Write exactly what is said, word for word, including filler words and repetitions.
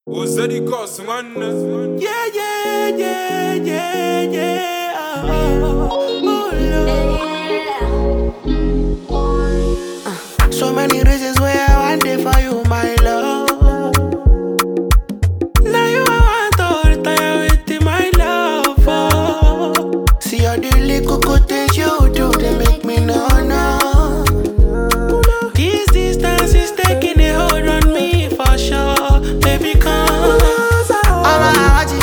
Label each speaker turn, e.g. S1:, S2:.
S1: Ozadi Cos, man.
S2: Yeah, yeah, yeah, yeah, yeah. Oh, oh, Lord. Uh, so many reasons why I want it for you, my love. Now you I want to retire with my love. Oh. See all the little good things you do, they make me know, no. This distance is taking a hold on me for sure. Baby, come. I'm a